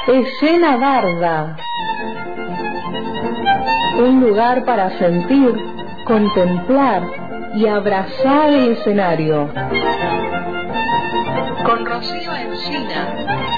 Escena Barda. Un lugar para sentir, contemplar y abrazar el escenario. Con Rocío Encina.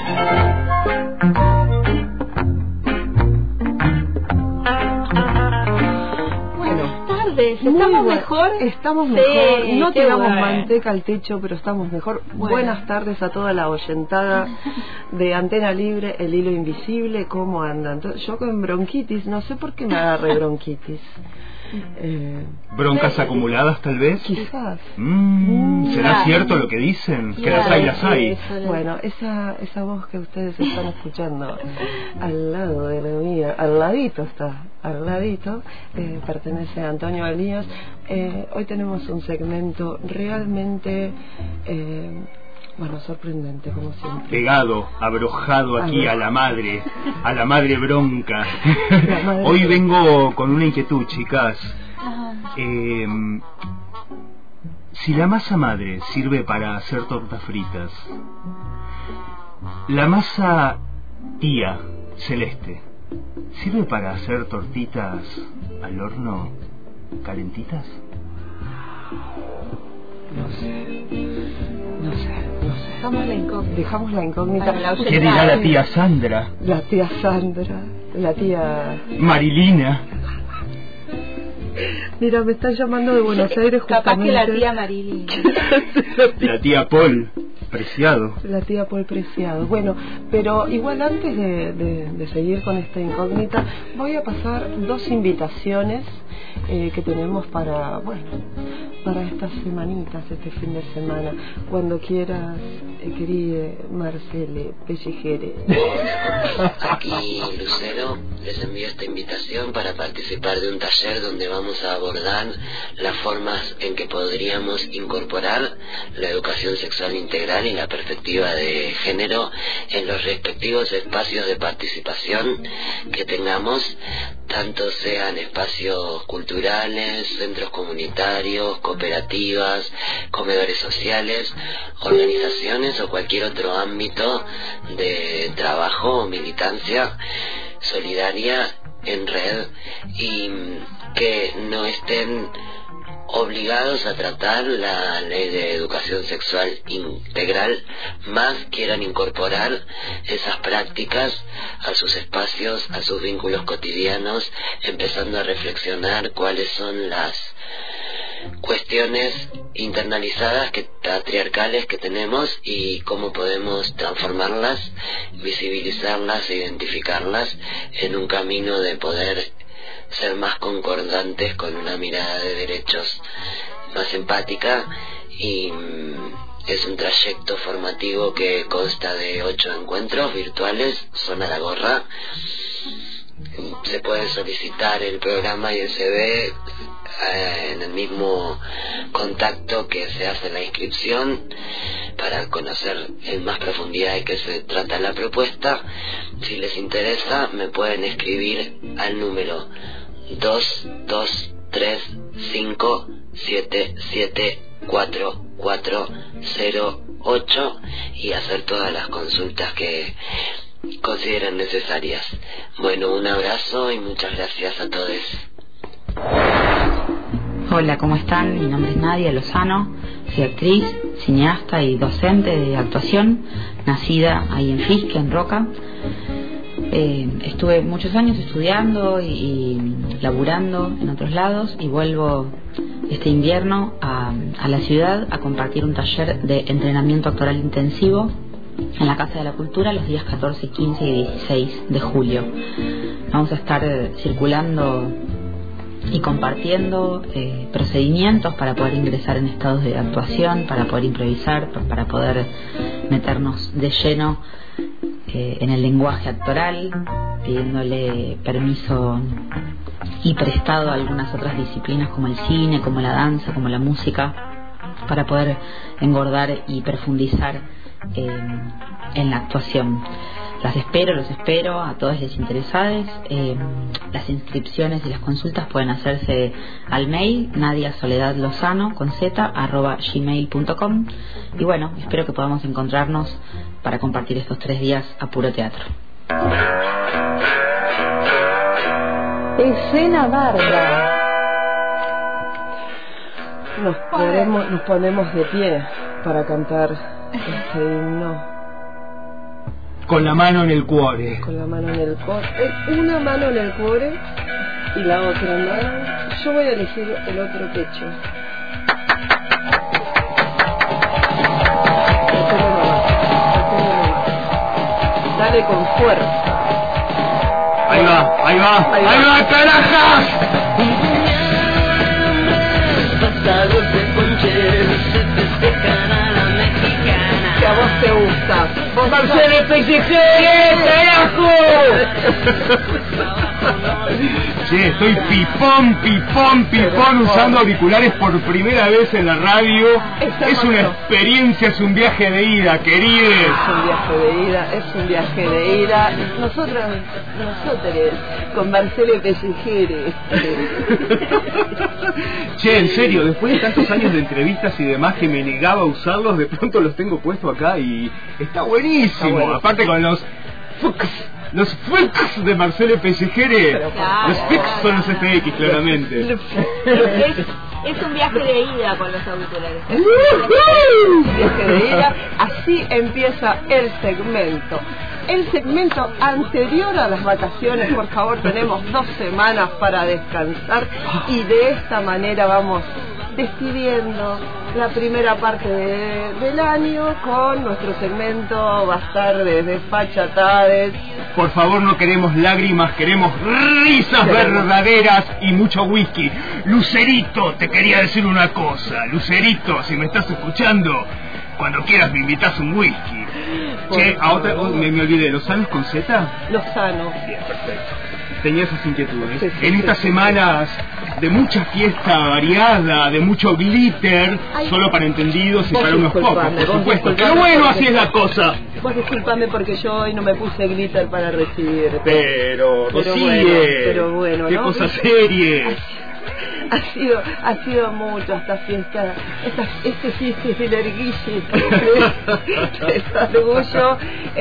¿Estamos mejor? Estamos mejor, no tiramos manteca al techo, pero estamos mejor. Buenas tardes a toda la oyentada de Antena Libre, El Hilo Invisible. ¿Cómo andan? Yo con bronquitis, no sé por qué me agarré bronquitis. ¿Broncas acumuladas tal vez? Quizás. ¿Será cierto lo que dicen? Que las hay. Bueno, esa voz que ustedes están escuchando al lado de la mía, al ladito, pertenece a Antonio Elías. Hoy tenemos un segmento realmente sorprendente, como siempre. Pegado, abrojado aquí a la madre bronca. Hoy vengo con una inquietud, chicas. Si la masa madre sirve para hacer tortas fritas, la masa tía celeste ¿sirve para hacer tortitas al horno calentitas? No sé. Dejamos la incógnita. ¿Qué dirá la tía Sandra? La tía Marilina. Mira, me están llamando de Buenos Aires justamente. Capaz que la tía Marilina. La tía Paul Preciado. La tía Paul Preciado. Bueno, pero igual antes de seguir con esta incógnita, voy a pasar dos invitaciones que tenemos para estas semanitas, este fin de semana. Cuando quieras, querida Marcele Pellegere. Aquí Lucero les envío esta invitación para participar de un taller donde vamos a abordar las formas en que podríamos incorporar la educación sexual integral y la perspectiva de género en los respectivos espacios de participación que tengamos, tanto sean espacios culturales, centros comunitarios, cooperativas, comedores sociales, organizaciones o cualquier otro ámbito de trabajo o militancia solidaria en red, y que no estén obligados a tratar la ley de educación sexual integral, más quieran incorporar esas prácticas a sus espacios, a sus vínculos cotidianos, empezando a reflexionar cuáles son las cuestiones internalizadas patriarcales que tenemos y cómo podemos transformarlas, visibilizarlas e identificarlas en un camino de poder ser más concordantes con una mirada de derechos más empática. Y es un trayecto formativo que consta de 8 encuentros virtuales, son a la gorra. Se puede solicitar el programa y el CV en el mismo contacto que se hace la inscripción para conocer en más profundidad de qué se trata la propuesta. Si les interesa, me pueden escribir al número 2237744408 y hacer todas las consultas que consideren necesarias. Bueno, un abrazo y muchas gracias a todos. Hola, ¿cómo están? Mi nombre es Nadia Lozano, soy actriz, cineasta y docente de actuación, nacida ahí en Fisque, en Roca. Estuve muchos años estudiando y laburando en otros lados, y vuelvo este invierno a la ciudad a compartir un taller de entrenamiento actoral intensivo en la Casa de la Cultura los días 14, 15 y 16 de julio. Vamos a estar circulando y compartiendo procedimientos para poder ingresar en estados de actuación, para poder improvisar, para poder meternos de lleno en el lenguaje actoral, pidiéndole permiso y prestado a algunas otras disciplinas como el cine, como la danza, como la música, para poder engordar y profundizar en la actuación. Los espero a todos los interesados. Las inscripciones y las consultas pueden hacerse al mail nadiasoledadlozano@gmail.com. Y bueno, espero que podamos encontrarnos para compartir estos 3 días a puro teatro. Escena barra. Nos ponemos de pie para cantar este himno. Con la mano en el cuore. Con la mano en el cuore. Una mano en el cuore y la otra mano. Yo voy a elegir el otro pecho. Dale con fuerza. Ahí va, carajas. Que a vos te gusta. ¡Marcelo Pellejere, carajo! Che, estoy pipón usando auriculares por primera vez en la radio. Es una experiencia, es un viaje de ida, queridos. Es un viaje de ida. Nosotros, con Marcelo Pellejere. Che, en serio, después de tantos años de entrevistas y demás que me negaba a usarlos, de pronto los tengo puestos acá y está buenísimo. Aparte con los FX de Marcelo Pellejere. Claro. Los FX son los FX, claramente. Es un viaje de ida con los auriculares. Un viaje de ida. Así empieza el segmento. El segmento anterior a las vacaciones, por favor, tenemos 2 semanas para descansar y de esta manera vamos despidiendo la primera parte del año con nuestro segmento Bastardes Desfachatades. Por favor, no queremos lágrimas, queremos risas verdaderas y mucho whisky. Lucerito, te quería decir una cosa. Lucerito, si me estás escuchando, cuando quieras me invitas un whisky. Che, a otra, me olvidé, ¿Lozanos con Z? Lozano. Bien, perfecto. Tenía esas inquietudes. En estas semanas de mucha fiesta variada, de mucho glitter, solo para entendidos y para unos pocos, por supuesto. Pero bueno, así es la cosa. Vos disculpame porque yo hoy no me puse glitter para recibir. Pero bueno, qué ¿no? cosa serie. Ha sido mucho esta fiesta, este filerguille de orgullo.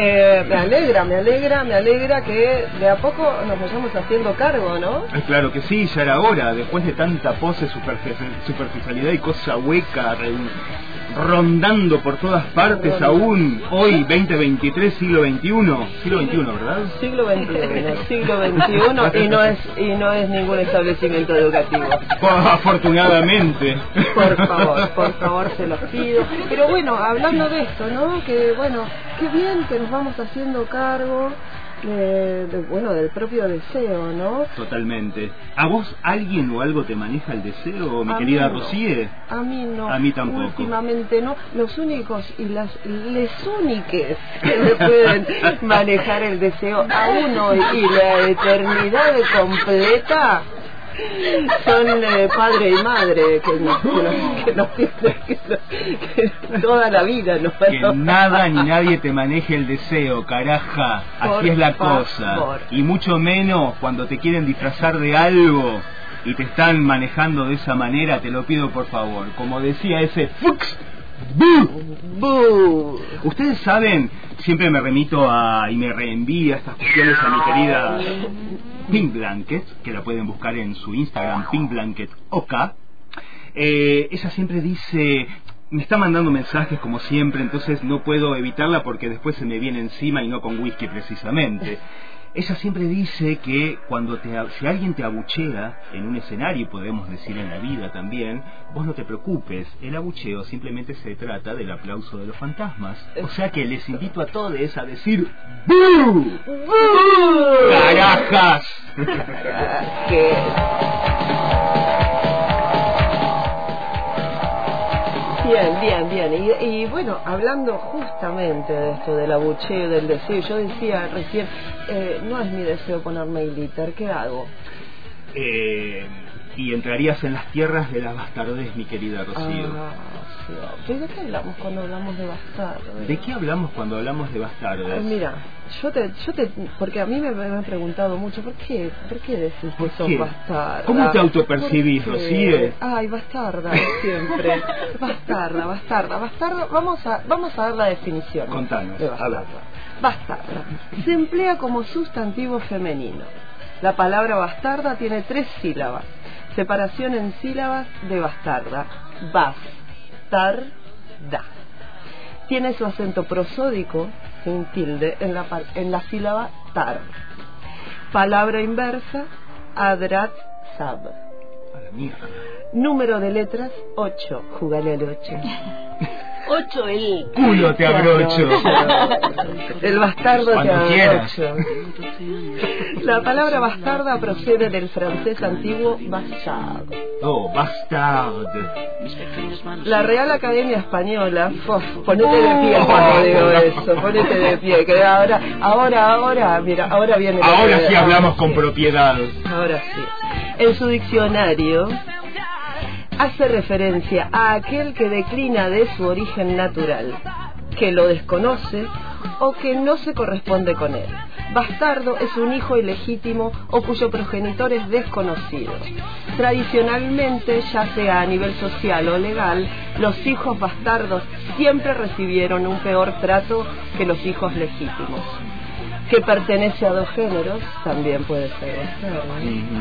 Me alegra que de a poco nos vayamos haciendo cargo, ¿no? Claro que sí, ya era hora, después de tanta pose, superficialidad y cosa hueca, rondando por todas partes aún, hoy 2023, siglo XXI, ¿verdad? Siglo XXI y no es ningún establecimiento educativo. Afortunadamente. Por favor, se los pido. Pero bueno, hablando de esto, ¿no? Que bueno, qué bien que nos vamos haciendo cargo del propio deseo, ¿no? Totalmente. ¿A vos alguien o algo te maneja el deseo, mi querida Rocíe? A mí no. A mí tampoco. Últimamente no. Los únicos y les úniques que me pueden manejar el deseo a uno y la eternidad completa son padre y madre que nos tienen que toda la vida nos que nada ni nadie te maneje el deseo, caraja, así es la cosa. Y mucho menos cuando te quieren disfrazar de algo y te están manejando de esa manera, te lo pido por favor, como decía ese Fux. ¡Bú! Ustedes saben, siempre me remito y me reenvía estas cuestiones a mi querida Pink Blanket, que la pueden buscar en su Instagram, Pink Blanket OK. Ella siempre dice, me está mandando mensajes como siempre, entonces no puedo evitarla porque después se me viene encima y no con whisky precisamente. Ella siempre dice que si alguien te abuchea en un escenario, y podemos decir en la vida también, vos no te preocupes, el abucheo simplemente se trata del aplauso de los fantasmas. O sea que les invito a todos a decir ¡bú! ¡Bú! ¡Carajas! Bien. Y bueno, hablando justamente de esto, del abucheo, del deseo, yo decía recién, no es mi deseo ponerme glitter, ¿qué hago? y entrarías en las tierras de la bastardez, mi querida Rocío. Sí. ¿De qué hablamos cuando hablamos de bastardes? ¿De qué hablamos cuando hablamos de bastardes? Mira, porque a mí me han preguntado mucho, ¿por qué decís que sos bastarda? ¿Cómo te autopercibís, Rocío? Ay, bastarda, siempre. Bastarda. Vamos a dar la definición. Contanos, de bastarda. Bastarda se emplea como sustantivo femenino. La palabra bastarda tiene 3 sílabas. Separación en sílabas de bastarda. Bastarda. Tiene su acento prosódico, sin tilde, en la sílaba tar. Palabra inversa, adrat sab. A la mierda. Número de letras, 8. Jugale al 8. 8 el culo te abrocho. El bastardo cuando te quieras. abrocho. La palabra bastarda procede del francés antiguo bastard. Oh, bastard. La Real Academia Española, ponete de pie cuando digo eso, ponete de pie, que ahora, mira, ahora viene. Ahora sí hablamos con propiedad. Ahora sí. En su diccionario hace referencia a aquel que declina de su origen natural, que lo desconoce o que no se corresponde con él. Bastardo es un hijo ilegítimo o cuyo progenitor es desconocido. Tradicionalmente, ya sea a nivel social o legal, los hijos bastardos siempre recibieron un peor trato que los hijos legítimos. Que pertenece a 2 géneros, también puede ser bastardo.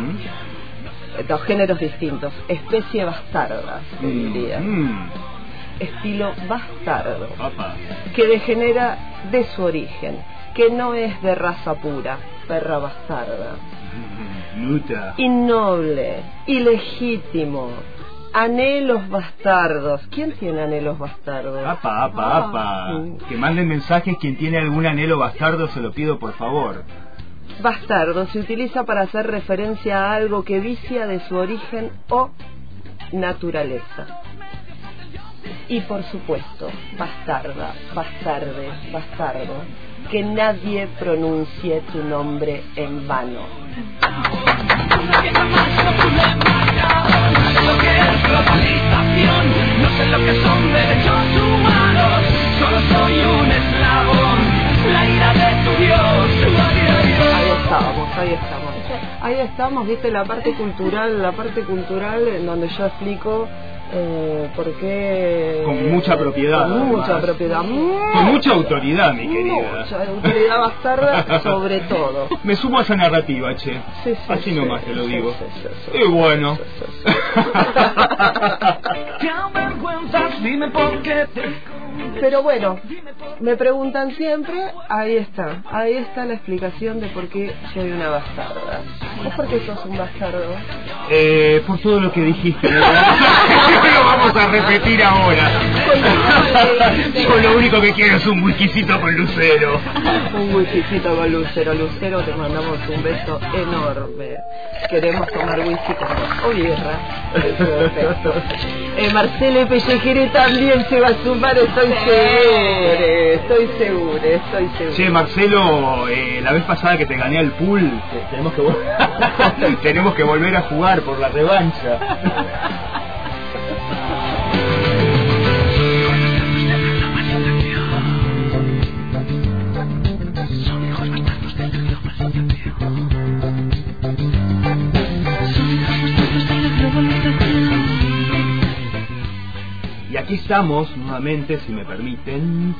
2 géneros distintos. Especie bastarda, se diría. Estilo bastardo. Papá. Que degenera de su origen, que no es de raza pura, perra bastarda. Luta. Innoble, ilegítimo, anhelos bastardos. ¿Quién tiene anhelos bastardos? Apa. Que manden mensajes quien tiene algún anhelo bastardo, se lo pido por favor. Bastardo se utiliza para hacer referencia a algo que vicia de su origen o naturaleza. Y por supuesto, bastarda, bastarde, bastardo, que nadie pronuncie tu nombre en vano. No sé lo que es globalización, no sé lo que son derechos humanos, solo soy un eslabón, la ira de tu Dios. Ahí estamos, viste, la parte cultural en donde yo explico por qué... Con mucha propiedad. Con mucha además. propiedad. Con mucha autoridad, mi querida. Mucha autoridad bastarda, sobre todo. Me sumo a esa narrativa, che. Sí, así nomás te lo digo. Sí. Y bueno. Te avergüenzas, dime por qué Pero bueno, me preguntan siempre, ahí está la explicación de por qué soy una bastarda. ¿Es porque sos un bastardo? Por todo lo que dijiste, ¿no? Lo vamos a repetir ahora. Yo lo único que quiero es un whiskycito con Lucero. Un whiskycito con Lucero. Lucero, te mandamos un beso enorme. Queremos tomar whisky con vos. O birra. Perfecto. Marcelo Pellejere también se va a sumar, estoy segura. Che, Marcelo, la vez pasada que te gané al pool, tenemos que volver a jugar por la revancha. Y aquí estamos nuevamente, si me permiten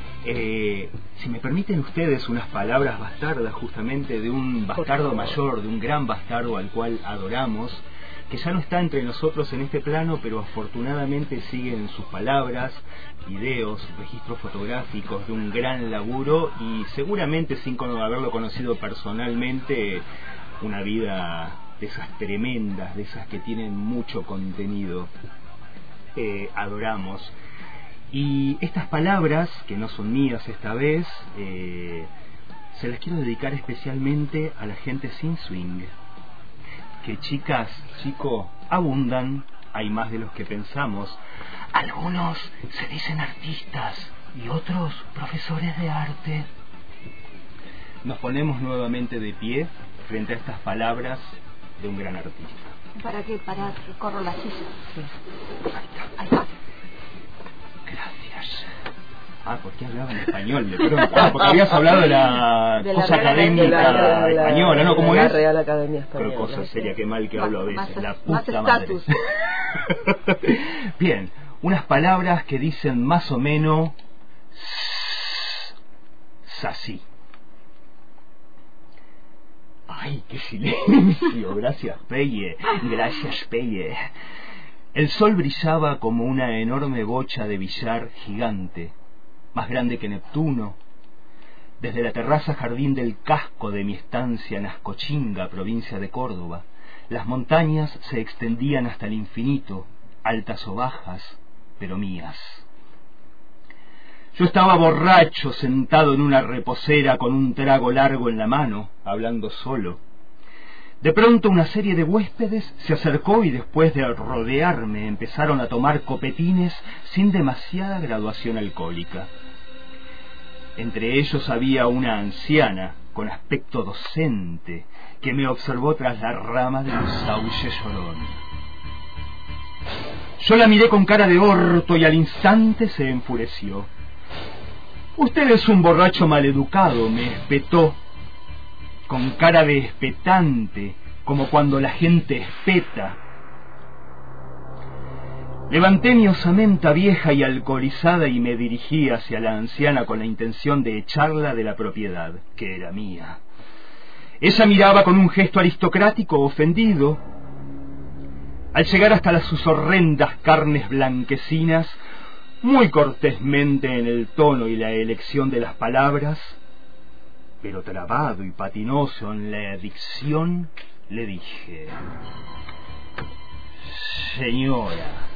ustedes unas palabras bastardas justamente de un bastardo mayor, de un gran bastardo al cual adoramos, que ya no está entre nosotros en este plano, pero afortunadamente siguen sus palabras, videos, registros fotográficos de un gran laburo y seguramente sin haberlo conocido personalmente, una vida de esas tremendas, de esas que tienen mucho contenido. Adoramos. Y estas palabras, que no son mías esta vez, se las quiero dedicar especialmente a la gente sin swing, que chicos, abundan, hay más de los que pensamos. Algunos se dicen artistas y otros profesores de arte. Nos ponemos nuevamente de pie frente a estas palabras de un gran artista. ¿Para qué? Para que corro la silla. Sí. Ahí está. Gracias. ¿Por qué hablaba en español? De pronto. Porque habías hablado de la cosa académica española, ¿no? ¿Cómo es? La Real Academia Española. Pero cosa seria, qué mal que hablo a veces. La Más puta madre. estatus. Bien, unas palabras que dicen más o menos así. Ay, qué silencio. Gracias, Peye. Gracias, Peye. El sol brillaba como una enorme bocha de billar gigante, más grande que Neptuno. Desde la terraza jardín del casco de mi estancia en Ascochinga, provincia de Córdoba, las montañas se extendían hasta el infinito, altas o bajas, pero mías. Yo estaba borracho, sentado en una reposera con un trago largo en la mano, hablando solo. De pronto una serie de huéspedes se acercó y después de rodearme empezaron a tomar copetines sin demasiada graduación alcohólica. Entre ellos había una anciana con aspecto docente que me observó tras la rama de un sauce llorón. Yo la miré con cara de orto y al instante se enfureció. «Usted es un borracho maleducado», me espetó, con cara de espetante, como cuando la gente espeta. Levanté mi osamenta vieja y alcoholizada y me dirigí hacia la anciana con la intención de echarla de la propiedad, que era mía. Ella miraba con un gesto aristocrático ofendido. Al llegar hasta sus horrendas carnes blanquecinas, muy cortésmente en el tono y la elección de las palabras, pero trabado y patinoso en la dicción, le dije: «Señora,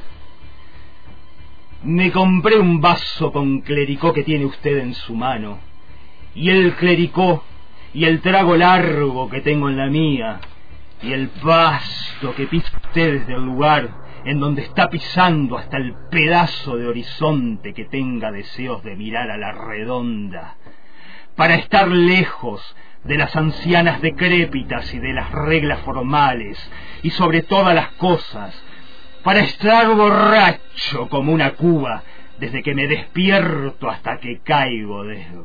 me compré un vaso con clericó que tiene usted en su mano, y el clericó y el trago largo que tengo en la mía, y el pasto que pisa usted desde el lugar en donde está pisando hasta el pedazo de horizonte que tenga deseos de mirar a la redonda, para estar lejos de las ancianas decrépitas y de las reglas formales, y sobre todas las cosas, para estar borracho como una cuba desde que me despierto hasta que caigo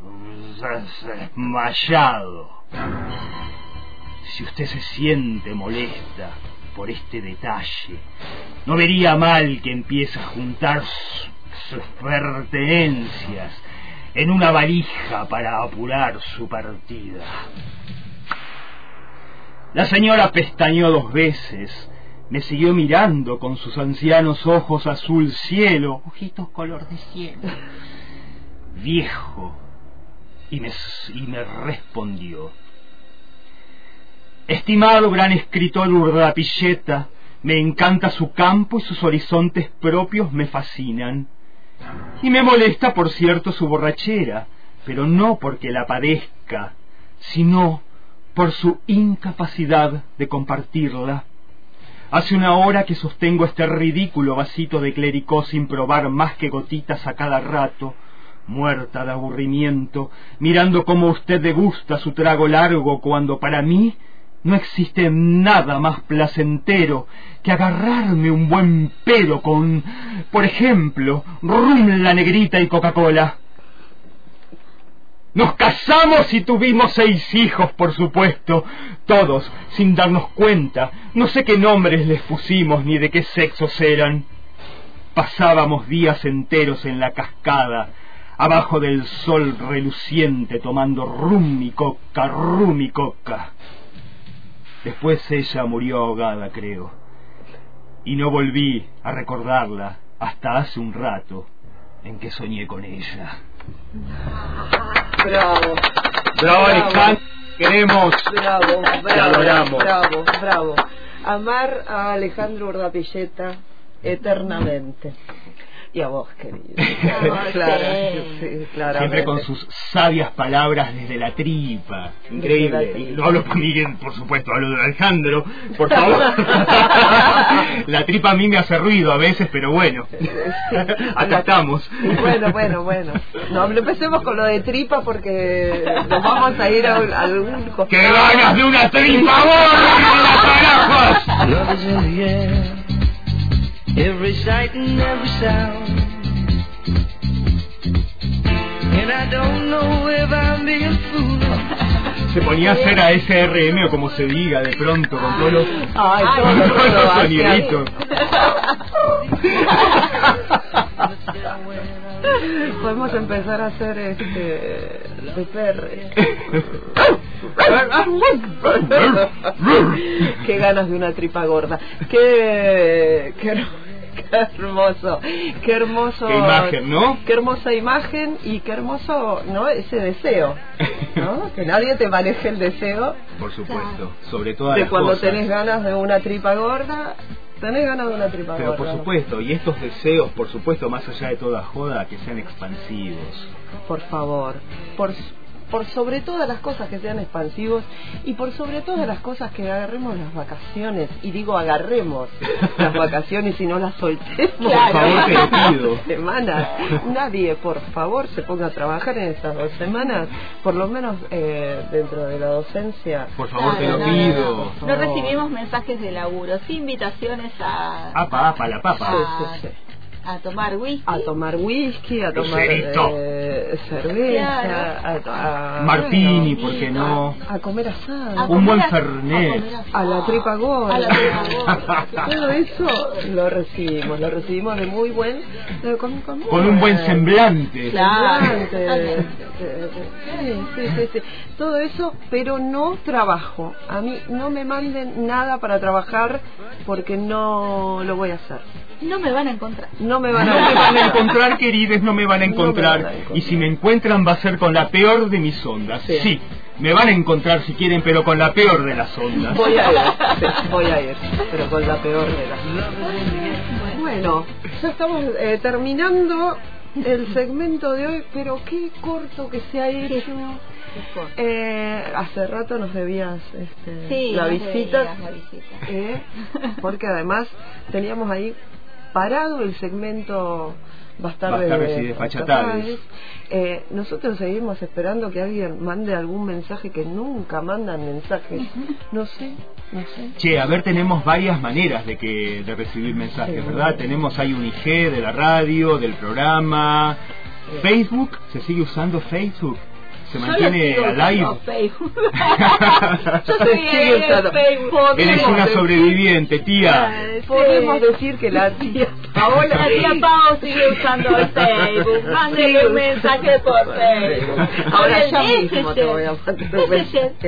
desmayado. Si usted se siente molesta por este detalle, no vería mal que empiece a juntar sus pertenencias en una valija para apurar su partida». La señora pestañeó 2 veces, me siguió mirando con sus ancianos ojos azul cielo, ojitos color de cielo, viejo, y me respondió: «Estimado gran escritor Urdapilleta, me encanta su campo y sus horizontes propios me fascinan. Y me molesta, por cierto, su borrachera, pero no porque la padezca, sino por su incapacidad de compartirla. Hace 1 hora que sostengo este ridículo vasito de clericó sin probar más que gotitas a cada rato, muerta de aburrimiento, mirando cómo usted degusta su trago largo cuando para mí no existe nada más placentero que agarrarme un buen pedo con, por ejemplo, rum la negrita y Coca-Cola. Nos casamos y tuvimos 6 hijos, por supuesto, todos sin darnos cuenta. No sé qué nombres les pusimos ni de qué sexos eran. Pasábamos días enteros en la cascada, abajo del sol reluciente, tomando rum y coca. Después ella murió ahogada, creo, y no volví a recordarla hasta hace un rato en que soñé con ella». Bravo. Bravo, Alejandro, queremos, Bravo, te adoramos. Bravo. Amar a Alejandro Urdapilleta eternamente. Y a vos, querido. Claro, sí, claramente. Siempre con sus sabias palabras desde la tripa. Increíble. Desde la tripa. No hablo con Miguel, por supuesto, hablo de Alejandro, por favor. La tripa a mí me hace ruido a veces, pero bueno. Acá estamos. Bueno. No empecemos con lo de tripa porque nos vamos a ir a algún costado. ¡Qué ganas de una tripa, carajos! Love is in the air, every sight and every sound. And I don't know if I'm being fooled. Se ponía a hacer a SRM o como se diga de pronto con todos los, Ay, todos los hacía- soniditos. Podemos empezar a hacer de perre. Qué ganas de una tripa gorda. Qué hermoso. Qué hermoso. Qué imagen, ¿no? Qué hermosa imagen y qué hermoso, ¿no? Ese deseo, ¿no? Que nadie te maneje el deseo Por supuesto, sobre todas de las cuando cosas. tenés ganas de una tripa gorda. Tenés ganas de una tripa Pero gorda. por supuesto, y estos deseos, por supuesto, más allá de toda joda, que sean expansivos. Por favor, por sobre todas las cosas que sean expansivos y por sobre todas las cosas que agarremos las vacaciones, y digo agarremos las vacaciones y no las soltemos. Por favor, te lo pido. Semanas. Nadie, por favor, se ponga a trabajar en estas 2 semanas, por lo menos dentro de la docencia. Por favor, te lo Claro, pido. No recibimos mensajes de laburo, sí invitaciones a Apa, la papa. Sí. a tomar whisky. A tomar whisky, a tomar Lucerito. cerveza, Claro. a Martini, bueno, ¿por qué no? a comer asado. A Un buen comer fernet. A la tripa gorda. A la tripa gorda. Todo eso lo recibimos de muy buen, Con un buen semblante. Claro. semblante. Sí. Todo eso, pero no trabajo. A mí no me manden nada para trabajar porque no lo voy a hacer. No me van a encontrar. No me van No a me van a encontrar, querides, no me van a No me encontrar. van a encontrar. Y si me encuentran va a ser con la peor de mis ondas. Sí. Sí, me van a encontrar si quieren, pero con la peor de las ondas. Voy a ir, pero con la peor de las. Bueno, ya estamos terminando el segmento de hoy, pero qué corto que se ha hecho. Hace rato nos debías Sí, la nos visita, debías la visita. porque además teníamos ahí parado el segmento Bastardes y Desfachatades. Nosotros seguimos esperando que alguien mande algún mensaje, que nunca mandan mensajes. No sé. Che, a ver, tenemos varias maneras de recibir mensajes, Sí. ¿verdad? Tenemos ahí un IG de la radio, del programa. Facebook, ¿se sigue usando Facebook? ¿Se mantiene alive? Facebook. Yo soy de Facebook. Eres una sobreviviente, tía. Podemos decir que la tía Paola, La tía Pau sigue usando el Facebook. Mándele un mensaje por Facebook. Ahora Por el ya mismo te voy a mandar un mensaje.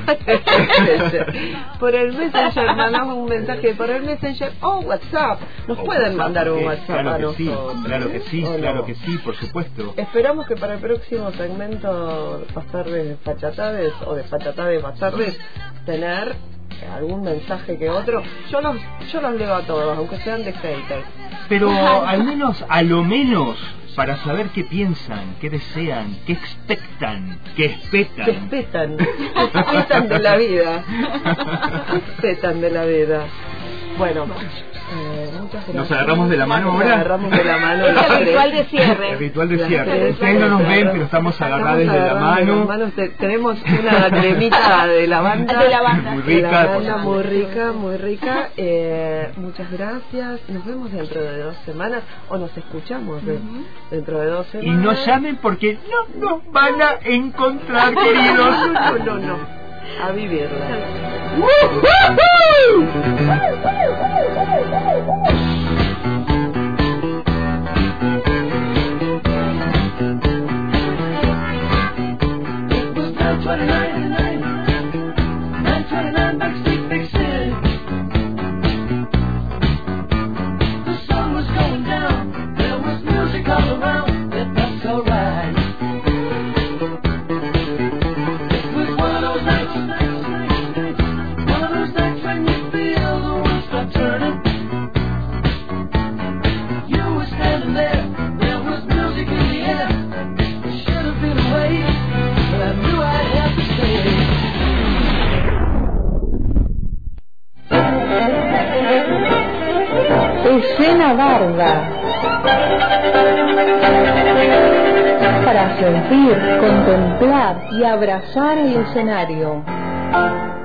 Por el Messenger mandamos un mensaje, por el Messenger o WhatsApp. Nos pueden mandar un WhatsApp a Claro que sí, nosotros. claro que sí, ¿O no? claro que sí, por supuesto. Esperamos que para el próximo segmento Bastardes Desfachatades o Desfachatades Bastardes tener algún mensaje que otro. Yo los leo a todos, aunque sean de haters. Pero al menos, a lo menos, para saber qué piensan, qué desean, qué expectan, qué Que espetan. espetan de la vida. Que espetan de la vida. Bueno, muchas gracias. ¿Nos agarramos de la mano Nos ahora? agarramos de la mano. Es las el ritual tres. de cierre. El ritual de Las cierre. tres, Ustedes no nos ven, claro. pero estamos agarrados Estamos de la agarrados de las mano. manos. Tenemos una cremita de lavanda. De lavanda. Muy De rica. lavanda, muy rica, muy rica. Muchas gracias. Nos vemos dentro de 2 semanas o nos escuchamos dentro de 2 Y semanas. no llamen porque no nos van a encontrar, queridos. No. A vivirla. It was 9:29 backstreet Big City. The sun was going down, there was music all around, that's alright. It was one of those nights when you feel the world start turning. abordar. Para sentir, contemplar y abrazar el escenario.